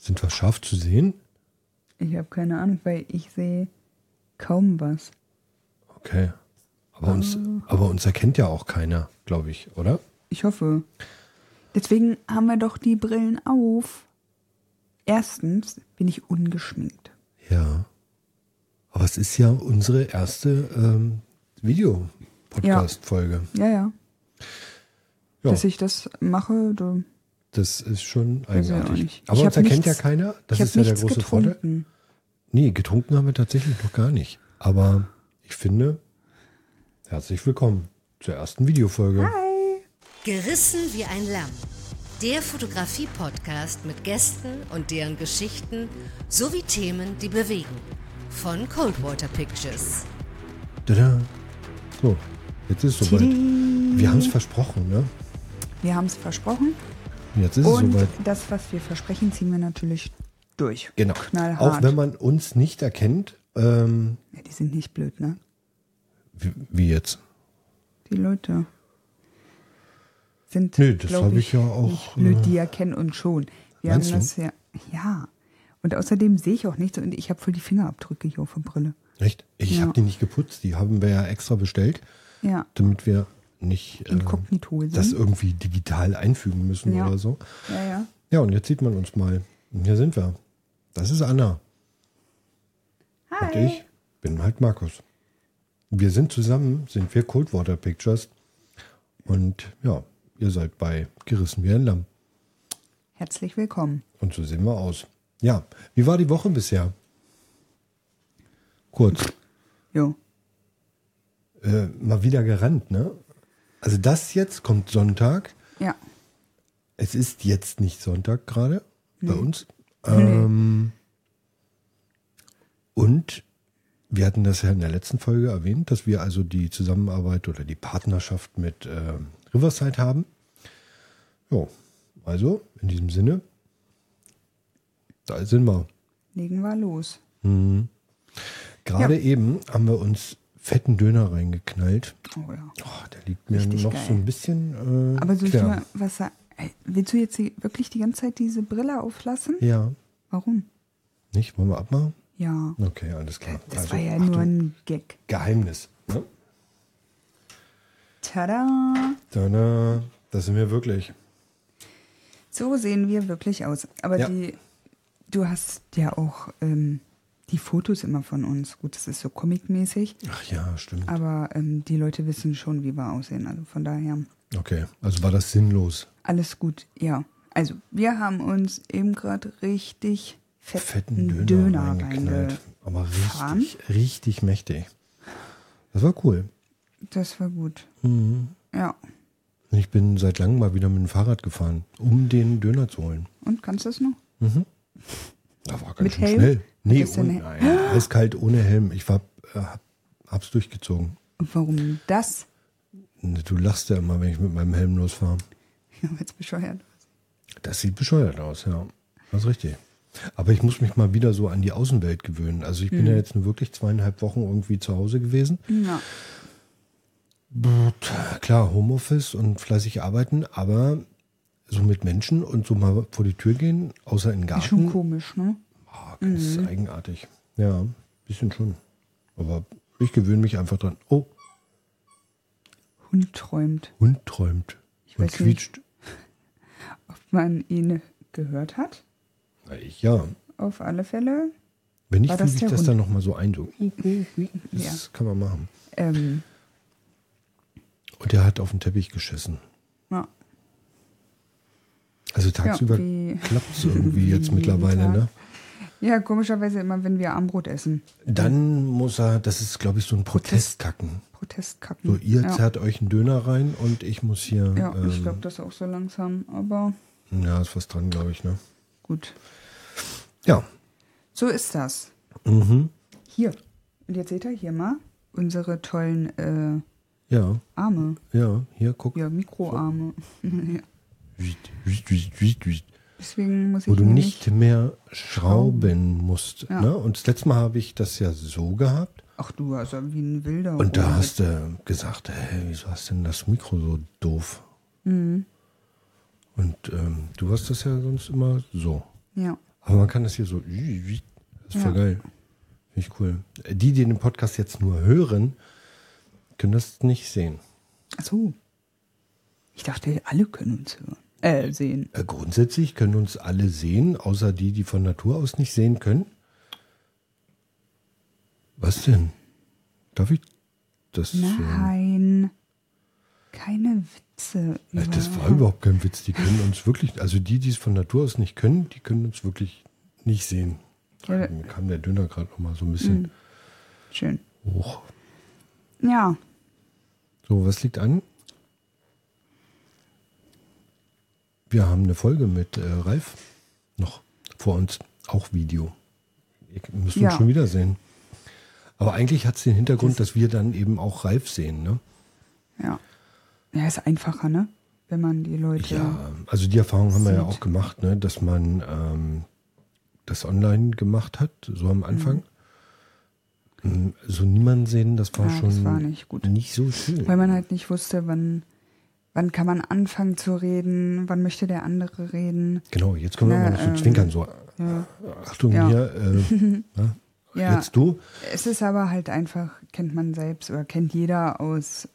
Sind wir scharf zu sehen? Ich habe keine Ahnung, weil ich sehe kaum was. Okay. Aber uns erkennt ja auch keiner, glaube ich, oder? Ich hoffe. Deswegen haben wir doch die Brillen auf. Erstens bin ich ungeschminkt. Ja. Aber es ist ja unsere erste Video-Podcast-Folge. Ja. Ja. Dass ich das mache, Das ist schon weiß ich auch eigenartig. nicht. Aber Ich uns hab erkennt ja nichts- keiner. Das ich ist habe ja der nichts große Vorteil. getrunken. Nee, getrunken haben wir tatsächlich noch gar nicht. Aber ich finde, herzlich willkommen zur ersten Videofolge. Hi. Gerissen wie ein Lamm. Der Fotografie-Podcast mit Gästen und deren Geschichten sowie Themen, die bewegen. Von Coldwater Pictures. Tada. So, jetzt ist es soweit. Tidi. Wir haben es versprochen, ne? Wir haben es versprochen. Jetzt ist es Und soweit. das, was wir versprechen, ziehen wir natürlich durch. Genau. Knallhart. Auch wenn man uns nicht erkennt, Ja, die sind nicht blöd, ne? wie jetzt? Die Leute sind, Nö, das glaub habe ich ja auch, nicht blöd, die erkennen uns schon. Wir meinst haben das ja. Und außerdem sehe ich auch nichts und ich habe voll die Fingerabdrücke hier auf der Brille. Echt? Ich Ja. habe die nicht geputzt. Die haben wir ja extra bestellt, Ja, damit wir nicht inkognito sind. das irgendwie digital einfügen müssen Ja. oder so. Ja. Ja, und jetzt sieht man uns mal. Und hier sind wir. Das ist Anna. Hi. Und ich bin halt Markus. Wir sind zusammen, sind wir Coldwater Pictures. Und ja, ihr seid bei Gerissen wie ein Lamm. Herzlich willkommen. Und so sehen wir aus. Ja, wie war die Woche bisher? Kurz. Jo. Mal wieder gerannt, ne? Also das jetzt kommt Sonntag. Ja. Es ist jetzt nicht Sonntag gerade bei uns. Und wir hatten das ja in der letzten Folge erwähnt, dass wir also die Zusammenarbeit oder die Partnerschaft mit Riverside haben. Jo, also in diesem Sinne, da sind wir. Legen wir los. Gerade eben haben wir uns fetten Döner reingeknallt. Oh ja. Oh, der liegt mir Richtig noch geil. so ein bisschen Aber soll ich quer. mal was sagen? Ey, willst du jetzt wirklich die ganze Zeit diese Brille auflassen? Ja, Warum? nicht? Wollen wir abmachen? Ja. Okay, alles klar. Das war ja nur Achtung, ein Gag. Geheimnis. Ne? Tada! Tada, das sind wir wirklich. So sehen wir wirklich aus. Aber Ja. du hast ja auch die Fotos immer von uns. Gut, das ist so comic-mäßig, Ach ja, stimmt. aber die Leute wissen schon, wie wir aussehen. Also von daher Okay, also war das sinnlos. alles gut. Ja, also wir haben uns eben gerade richtig Fetten Döner reingeknallt. Aber reingefahren. richtig mächtig. Das war cool. Das war gut. Mhm. Ja. Und ich bin seit langem mal wieder mit dem Fahrrad gefahren, um den Döner zu holen. Und kannst du das noch? Da war ganz Mit schön Helm? schnell. Nee, Hattest du einen nein, eiskalt ohne Helm. Ich hab's durchgezogen. Und warum das? Du lachst ja immer, wenn ich mit meinem Helm losfahre. Ja, jetzt bescheuert. Das sieht bescheuert aus, ja. Das ist richtig. Aber ich muss mich mal wieder so an die Außenwelt gewöhnen. Also ich bin ja jetzt nur wirklich 2,5 Wochen irgendwie zu Hause gewesen. Ja. Klar, Homeoffice und fleißig arbeiten, aber so mit Menschen und so mal vor die Tür gehen, außer in den Ist schon Garten, komisch, ne? das ist eigenartig. Ja, ein bisschen schon. Aber ich gewöhne mich einfach dran. Oh, Hund träumt. Hund träumt Ich und weiß quietscht. Ob man ihn gehört hat? Na, ich ja. Auf alle Fälle. Wenn nicht, War das füge ich der das Hund? dann nochmal so ein. So. Das Ja. kann man machen. Ähm, Und er hat auf den Teppich geschissen. ja. Also tagsüber wie- klappt es irgendwie jetzt jeden mittlerweile, Tag. ne? Ja, komischerweise immer, wenn wir Armbrot essen. Dann muss er, das ist glaube ich so ein Protestkacken. Protestkacken. So, ihr ja. zerrt euch einen Döner rein und ich muss hier. Ja, ich glaube das auch so langsam, aber Ja, ist was dran, glaube ich, ne? gut. Ja. So ist das. Hier. Und jetzt seht ihr hier mal unsere tollen Ja, Arme. ja, hier, guck. Ja, Mikroarme. Ja. Deswegen muss ich Wo du nämlich- nicht mehr schrauben musst. Ja. Ne? Und das letzte Mal habe ich das ja so gehabt. Ach du, also wie ein Wilder. Und da Robert. hast du gesagt, hey, wieso hast denn das Mikro so doof? Und du hast das ja sonst immer so. Ja. Aber man kann das hier so, das ist voll geil. Finde ich cool. Die den Podcast jetzt nur hören, können das nicht sehen. Ach so. Ich dachte, alle können uns sehen. Grundsätzlich können uns alle sehen, außer die von Natur aus nicht sehen können. Was denn? Darf ich das sehen? Nein. Keine Witze. Das war überhaupt kein Witz. Die können uns wirklich, also die es von Natur aus nicht können, die können uns wirklich nicht sehen. Ja. Mir kam der Döner gerade noch mal so ein bisschen Schön. hoch. Ja. So, was liegt an? Wir haben eine Folge mit Ralf noch vor uns, auch Video. Ihr müsst uns schon wieder sehen. Aber eigentlich hat es den Hintergrund, dass wir dann eben auch Ralf sehen, ne? Ja. Ja, ist einfacher, ne? Wenn man die Leute... Ja, also die Erfahrung haben wir ja auch gemacht, ne? Dass man das online gemacht hat, so am Anfang. So niemanden sehen, das war schon das war nicht gut. Nicht so schön. Weil man halt nicht wusste, wann kann man anfangen zu reden, wann möchte der andere reden. Genau, jetzt können wir mal noch so zwinkern, so Achtung hier, Ja, jetzt du. Es ist aber halt einfach, kennt man selbst oder kennt jeder aus...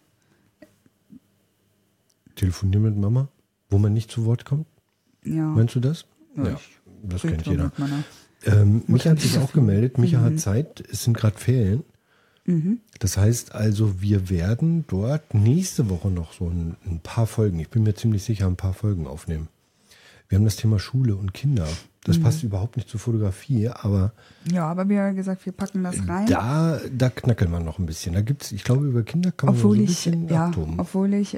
Telefonieren mit Mama, wo man nicht zu Wort kommt? Ja. Meinst du das? Ja, das kennt jeder. mit meiner Micha hat sich auch gemeldet. Micha hat Zeit. Es sind gerade Ferien. Das heißt also, wir werden dort nächste Woche noch so ein paar Folgen, ich bin mir ziemlich sicher, ein paar Folgen aufnehmen. Wir haben das Thema Schule und Kinder. Das passt überhaupt nicht zur Fotografie, aber... Ja, aber wir haben gesagt, wir packen das rein. Da knackeln wir noch ein bisschen. Da gibt's, ich glaube, über Kinder kann man so ein bisschen abtoben. Obwohl ich...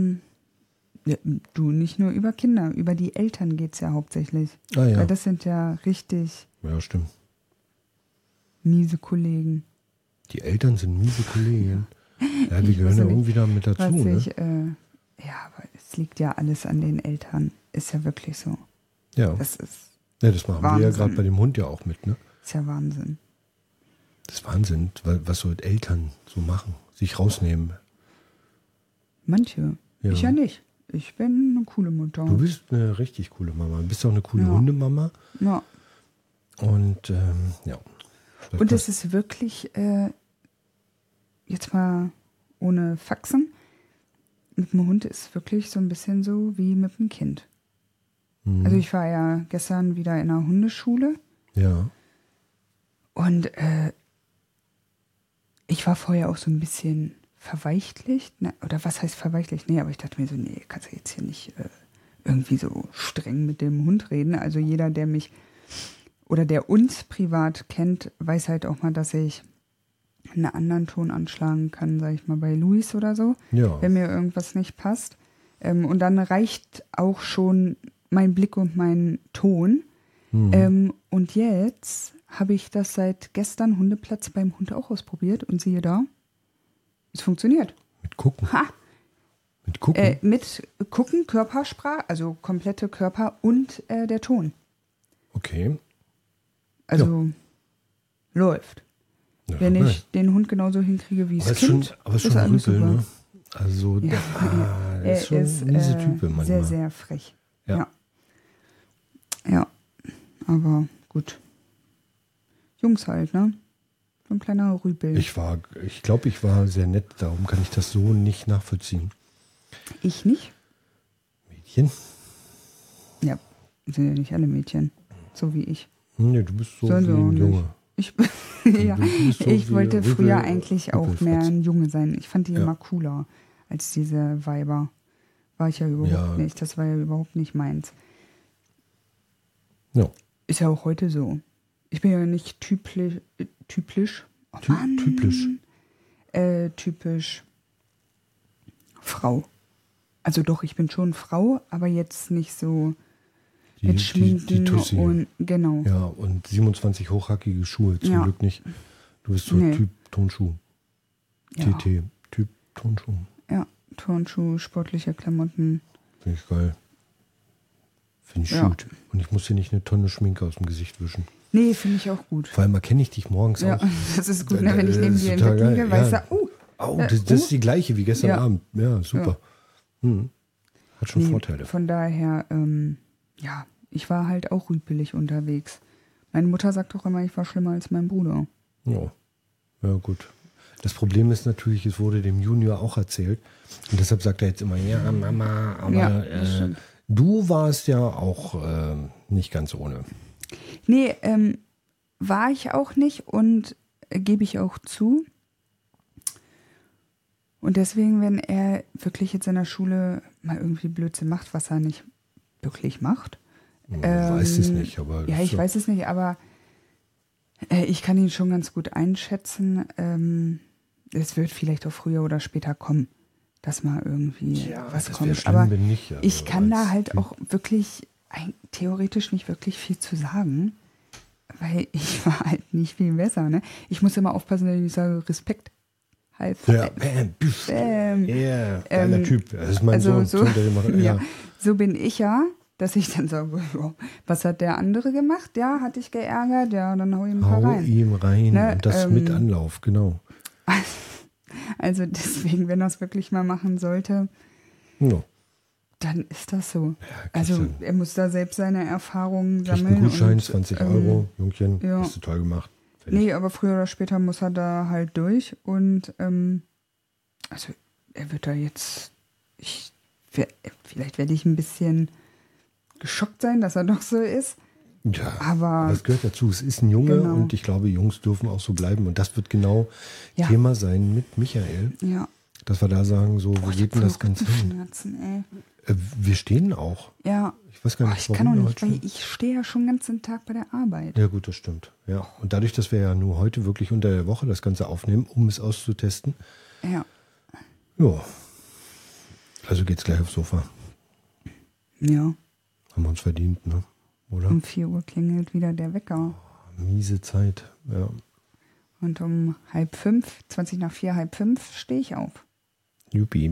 du, nicht nur über Kinder, über die Eltern geht es ja hauptsächlich. Ah, ja. Weil das sind ja richtig stimmt. miese Kollegen. Die Eltern sind miese Kollegen. Ja, die gehören ja irgendwie da mit dazu, ne? Aber es liegt ja alles an den Eltern. Ist ja wirklich so. Ja. Das ist Das machen wir ja gerade bei dem Hund ja auch mit, ne? Ist ja Wahnsinn. Das ist Wahnsinn, was so Eltern so machen. Sich rausnehmen. Manche. Ja. Ich ja nicht. Ich bin eine coole Mutter. Du bist eine richtig coole Mama. Du bist auch eine coole Hundemama. Ja. Und Und es ist wirklich, jetzt mal ohne Faxen, mit dem Hund ist wirklich so ein bisschen so wie mit dem Kind. Also ich war ja gestern wieder in einer Hundeschule. Ja. Und ich war vorher auch so ein bisschen verweichlicht. Ne? Oder was heißt verweichlicht? Nee, aber ich dachte mir so, nee, kannst du jetzt hier nicht irgendwie so streng mit dem Hund reden. Also jeder, der mich oder der uns privat kennt, weiß halt auch mal, dass ich einen anderen Ton anschlagen kann, sag ich mal, bei Luis oder so, wenn mir irgendwas nicht passt. Und dann reicht auch schon mein Blick und mein Ton. Und jetzt habe ich das seit gestern Hundeplatz beim Hund auch ausprobiert und siehe da, es funktioniert. Mit Gucken? Ha! Mit Gucken? Mit Gucken, Körpersprache, also komplette Körper und der Ton. Okay. Also läuft. Ja, wenn ich den Hund genauso hinkriege wie das Kind. Aber es ist schon ein alles Rüpel, super. ne? Also, Er ist schon diese Type manchmal. sehr, sehr frech. Ja. Ja, aber gut. Jungs halt, ne? So ein kleiner Rüpel. Ich glaube, ich war sehr nett, darum kann ich das so nicht nachvollziehen. Ich nicht? Mädchen? Ja, sind ja nicht alle Mädchen. So wie ich. Nee, du bist so Sollen wie sie auch ein nicht. Junge. Ja, bist so ich wie wollte Rüpel- früher eigentlich auch mehr Rüpelfratz. ein Junge sein. Ich fand die Ja. immer cooler als diese Weiber. War ich ja überhaupt nicht. Das war ja überhaupt nicht meins. Ja. Ist ja auch heute so. Ich bin ja nicht typisch. Oh Mann. Typisch Frau. Also doch, ich bin schon Frau, aber jetzt nicht so mit Schminken die Tussi. und genau. Ja, und 27 hochhackige Schuhe, zum Ja. Glück nicht. Du bist so Nee. Typ Tonschuh. Ja. TT, Typ Tonschuh. Ja, Turnschuhe, sportliche Klamotten. Finde ich geil. Finde ich Ja. gut. Und ich muss dir nicht eine Tonne Schminke aus dem Gesicht wischen. Nee, finde ich auch gut. Vor allem erkenne ich dich morgens Ja, auch. das ist gut, ne? Wenn ich neben Das ist dir im total Bett liege, geil, weißt ja. du, Das ist die gleiche wie gestern Ja. Abend. Ja, super. Hat schon Vorteile. Von daher, ja, ich war halt auch rüpelig unterwegs. Meine Mutter sagt auch immer, ich war schlimmer als mein Bruder. Ja, ja gut. Das Problem ist natürlich, es wurde dem Junior auch erzählt. Und deshalb sagt er jetzt immer, ja, Mama, aber Ja, du warst ja auch nicht ganz ohne. Nee, war ich auch nicht und gebe ich auch zu. Und deswegen, wenn er wirklich jetzt in der Schule mal irgendwie Blödsinn macht, was er nicht wirklich macht. Ich weiß es nicht, aber. Ja, ich weiß es nicht, aber ich kann ihn schon ganz gut einschätzen. Es wird vielleicht auch früher oder später kommen, dass mal irgendwie was kommt. Schlimm, aber wenn nicht, also ich kann da halt Typ. auch wirklich theoretisch nicht wirklich viel zu sagen, weil ich war halt nicht viel besser. Ne? Ich muss immer aufpassen, wenn ich sage Respekt. Halt. Ja, yeah, geiler Typ. Das ist mein also Sohn. So bin ich ja, dass ich dann sage, was hat der andere gemacht? Ja, hat dich geärgert? Ja, dann hau ihm ein paar Hau rein. ihm rein Ne, und das mit Anlauf, genau. Also deswegen, wenn er es wirklich mal machen sollte, Ja. dann ist das so. Ja, Also er muss da selbst seine Erfahrungen Kriegt sammeln. einen Gutschein, und, 20 Euro, Jungchen, ja. hast du toll gemacht. Fertig. Nee, aber früher oder später muss er da halt durch und also er wird da jetzt, vielleicht werde ich ein bisschen geschockt sein, dass er doch so ist. Ja, aber das gehört dazu. Es ist ein Junge genau. und ich glaube, Jungs dürfen auch so bleiben. Und das wird genau Ja. Thema sein mit Michael. Ja. Dass wir da sagen, so, wo Ich geht hab denn das voll Ganze hin? Rückenschmerzen, ey. Wir stehen auch. Ja. Ich weiß gar nicht, Ich kann auch wir nicht, heute weil ich stehe ja schon den ganzen Tag bei der Arbeit. Ja gut, das stimmt. Ja. Und dadurch, dass wir ja nur heute wirklich unter der Woche das Ganze aufnehmen, um es auszutesten, Ja. ja, also geht's gleich aufs Sofa. Ja. Haben wir uns verdient, ne? Oder? Um 4 Uhr klingelt wieder der Wecker. Miese Zeit, ja. Und um 4:30, 20 nach 4, 4:30 stehe ich auf. Juppie.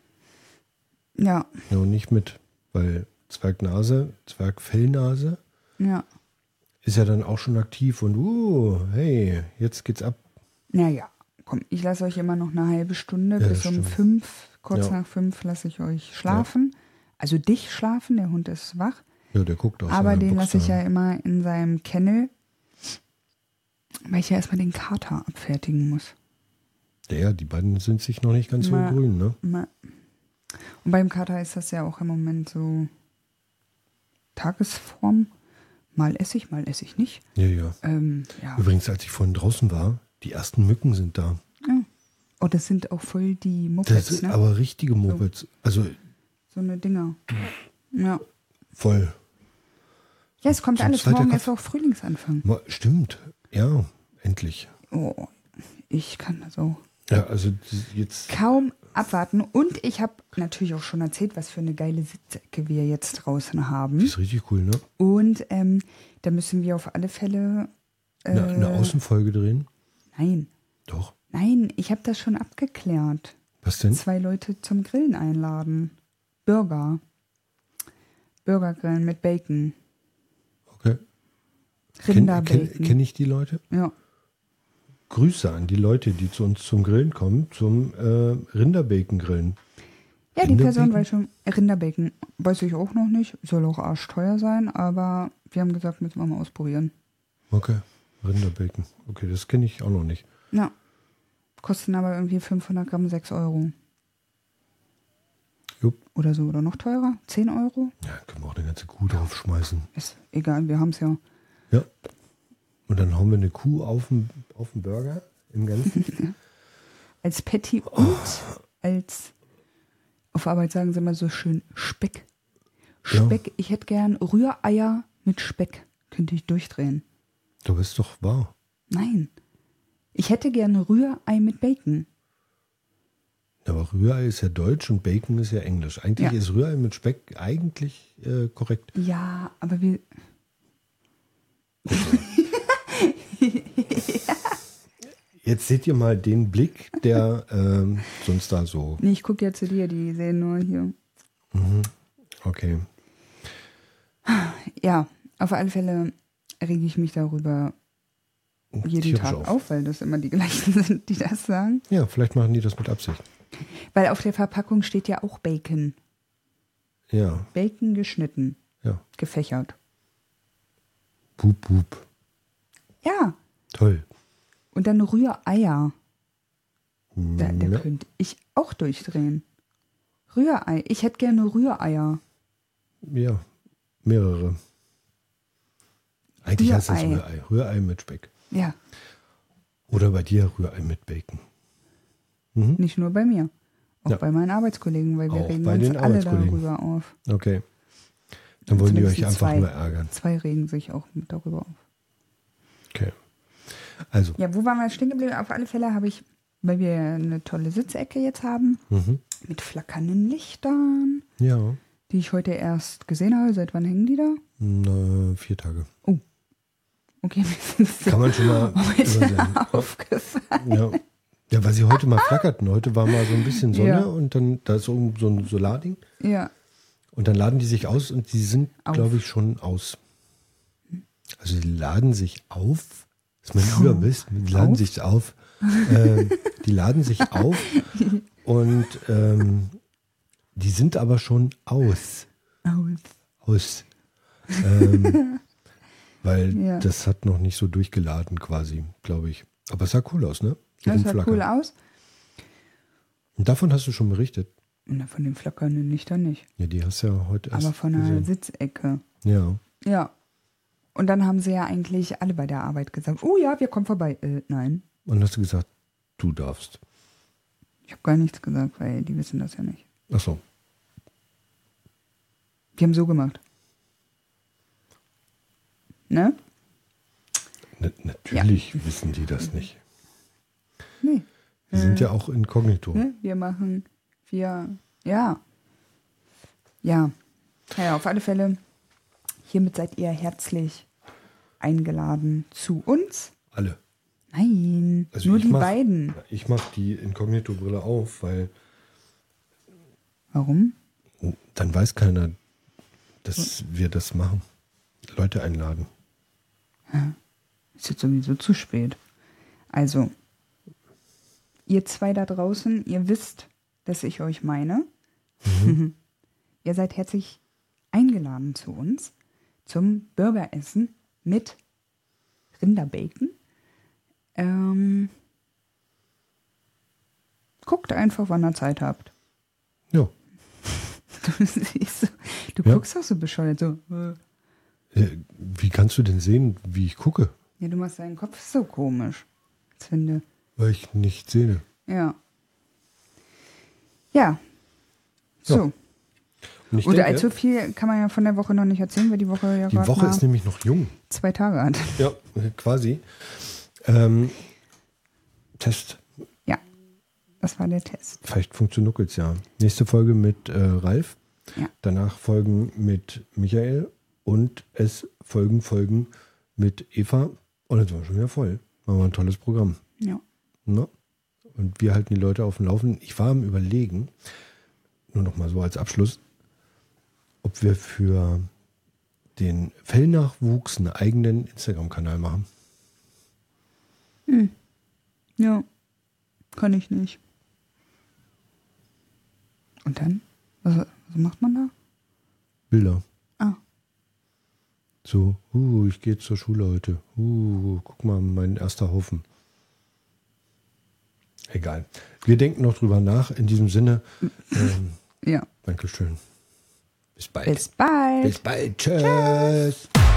Ja. Nur nicht mit, weil Zwergfellnase Ja. ist ja dann auch schon aktiv und hey, jetzt geht's ab. Naja, komm, ich lasse euch immer noch eine halbe Stunde. Ja, bis das um stimmt. 5, kurz Ja. nach 5 lasse ich euch schlafen. Also dich schlafen, der Hund ist wach. Ja, der guckt aus Aber seiner den Box lasse ich da. ja immer in seinem Kennel, weil ich ja erstmal den Kater abfertigen muss. Ja, die beiden sind sich noch nicht ganz so Ma- grün, ne? Und beim Kater ist das ja auch im Moment so Tagesform. Mal esse ich nicht. Ja, ja. Ja. Übrigens, als ich vorhin draußen war, die ersten Mücken sind da. Oh, das sind auch voll die Das Mopeds, sind ne? aber richtige Mopeds. Also So eine Dinger. Ja. voll. Ja, es kommt Sonst alles. halt der Morgen Kopf. ist auch Frühlingsanfang. Stimmt. Ja, endlich. Oh, ich kann das auch Ja, also jetzt. kaum abwarten. Und ich habe natürlich auch schon erzählt, was für eine geile Sitzecke wir jetzt draußen Die haben. ist richtig cool, ne? Und da müssen wir auf alle Fälle. Eine Außenfolge drehen? Nein, Doch. ich habe das schon abgeklärt. Was denn? 2 Leute zum Grillen einladen. Burgergrillen mit Bacon. Okay. Rinderbacon. Kenn ich die Leute? Ja. Grüße an die Leute, die zu uns zum Grillen kommen, zum Rinderbacon grillen. Ja, die Person Rinderbacon? weiß schon. Rinderbacon weiß ich auch noch nicht. Soll auch arschteuer sein, aber wir haben gesagt, müssen wir mal ausprobieren. Okay, Rinderbacon. Okay, das kenne ich auch noch nicht. Ja. Kosten aber irgendwie 500 Gramm 6 Euro. Jupp. Oder so. Oder noch teurer? 10 Euro? Ja, können wir auch eine ganze Kuh draufschmeißen. Ist egal, wir haben es ja. Ja. Und dann hauen wir eine Kuh auf den Burger im Ganzen. Als Patty und als, auf Arbeit sagen sie immer so schön, Speck. Ja. Speck, ich hätte gern Rühreier mit Speck. Könnte ich durchdrehen. Du bist doch wahr. Nein. Ich hätte gerne Rührei mit Bacon. Aber Rührei ist ja deutsch und Bacon ist ja englisch. Eigentlich Ja. ist Rührei mit Speck eigentlich korrekt. Ja, aber wir. Jetzt seht ihr mal den Blick, der sonst da so. Nee, ich gucke ja zu dir, die sehen nur hier. Okay. Ja, auf alle Fälle rege ich mich darüber jeden Tierisch Tag auf, weil das immer die gleichen sind, die das sagen. Ja, vielleicht machen die das mit Absicht. Weil auf der Verpackung steht ja auch Bacon. Ja. Bacon geschnitten. Ja. Gefächert. Bup, bup. Ja. Toll. Und dann Rühreier. Da Ja. könnte ich auch durchdrehen. Rührei. Ich hätte gerne Rühreier. Ja, mehrere. Eigentlich heißt das Rührei. Rührei. Rührei mit Speck. Ja, Oder bei dir Rührei mit Bacon. nicht nur bei mir. Auch Ja. bei meinen Arbeitskollegen, weil wir Auch regen bei uns den alle Arbeitskollegen. darüber auf. Okay. Dann wollen die euch Zumindest einfach zwei. nur ärgern. 2 regen sich auch mit darüber auf. Okay. Also, Ja, wo waren wir stehen geblieben? Auf alle Fälle habe ich, weil wir eine tolle Sitzecke jetzt haben, mit flackernden Lichtern, ja, die ich heute erst gesehen habe. Seit wann hängen die da? 4 Tage. Okay, mir sind so Kann man schon mal übersehen. aufgefallen. Ja. Ja, weil sie heute mal flackerten. Heute war mal so ein bisschen Sonne Ja. und dann da ist so ein Solarding. Ja, Und dann laden die sich aus und die sind, Auf. glaube ich, schon aus. Also die laden sich auf. Das ist mein Überbiss. Die laden Auf? sich auf. Die laden sich auf und die sind aber schon aus. Aus. Weil Ja. das hat noch nicht so durchgeladen quasi, glaube ich. Aber es sah cool aus, ne? Mit Das dem sah Flackern. cool aus. Und davon hast du schon berichtet. Na, von den flackernden Lichtern nicht. Ja, die hast du ja heute erst Aber von der gesehen. Sitzecke. Ja. Ja. Und dann haben sie ja eigentlich alle bei der Arbeit gesagt, oh ja, wir kommen vorbei. Nein, Und dann hast du gesagt, du darfst. ich habe gar nichts gesagt, weil die wissen das ja nicht. Ach so. Wir haben so gemacht. Ne? Natürlich wissen die das nicht. Nee. Die sind ja auch inkognito. Ne? Ja. Ja, auf alle Fälle. Hiermit seid ihr herzlich eingeladen zu uns. Alle. Nein, Also nur ich die mach- beiden. Ich mache die Inkognito-Brille auf, weil Warum? dann weiß keiner, dass wir das machen. Leute einladen. Ist jetzt sowieso zu spät. Also, ihr zwei da draußen, ihr wisst, dass ich euch meine. Ihr seid herzlich eingeladen zu uns zum Burgeressen mit Rinderbacon. Guckt einfach, wann ihr Zeit habt. Ja. Du siehst so, du Ja. guckst auch so bescheuert. So. Wie kannst du denn sehen, wie ich gucke? Ja, du machst deinen Kopf so komisch. Ich finde. Weil ich nicht sehe. Ja. Ja. So. Ja. Und ich Und denke, allzu viel kann man ja von der Woche noch nicht erzählen, weil die Woche ja die gerade Woche mal ist nämlich noch jung. 2 Tage hat. Ja, quasi. Test. Ja, das war der Test. Vielleicht funktioniert es ja. Nächste Folge mit Ralf. Ja. Danach Folgen mit Michael. Und es Folgen mit Eva. Und jetzt waren wir schon wieder voll. War ein tolles Programm. Ja. Ne? Und wir halten die Leute auf dem Laufenden. Ich war am Überlegen, nur noch mal so als Abschluss, ob wir für den Fellnachwuchs einen eigenen Instagram-Kanal machen. Ja. Kann ich nicht. Und dann? Was macht man da? Bilder. Ah. So, ich gehe zur Schule heute. Guck mal, mein erster Haufen. Egal. Wir denken noch drüber nach. In diesem Sinne, Ja. Dankeschön. Bis bald. Bis bald. Bis bald. Tschüss.